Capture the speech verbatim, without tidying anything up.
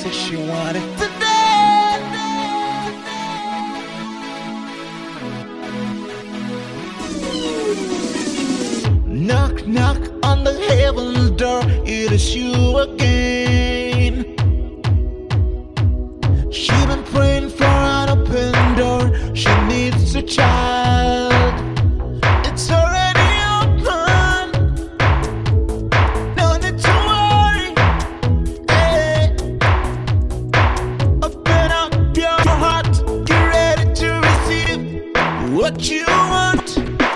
said she wanted today. Knock, knock on the heaven's door. It is you again. She been praying for an open door. She needs a child. It's already open. No need to worry. Hey. Open up your heart. Get ready to receive what you want.